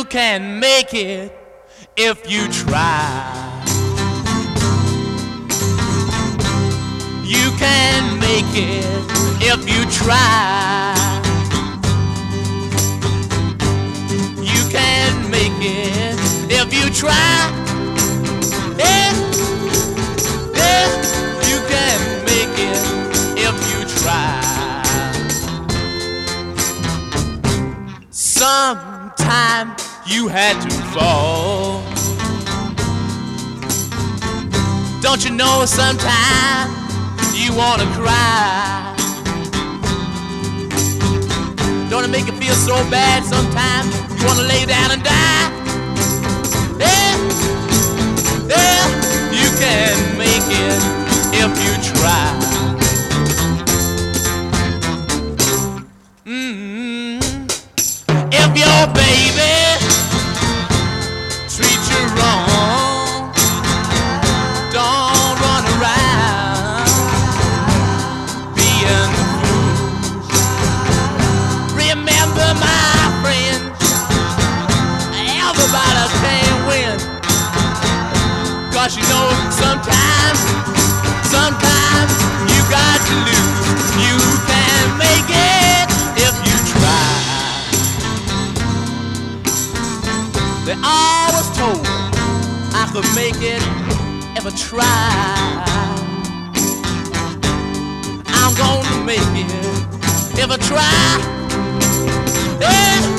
can make it if you try. You can make it if you try. You can make it if you try. Yeah, yeah, you can make it if you try. Sometime you had to fall. Don't you know sometimes you wanna cry? Don't it make you feel so bad sometimes you wanna lay down and die? Yeah, yeah, you can make it if you try. If your baby treats you wrong, don't run around being foolish. Remember, my friend, everybody can win. 'Cause you know sometimes you got to lose. You can make it if you try. They always told I could make it if I try. I'm gonna make it if I try. Yeah.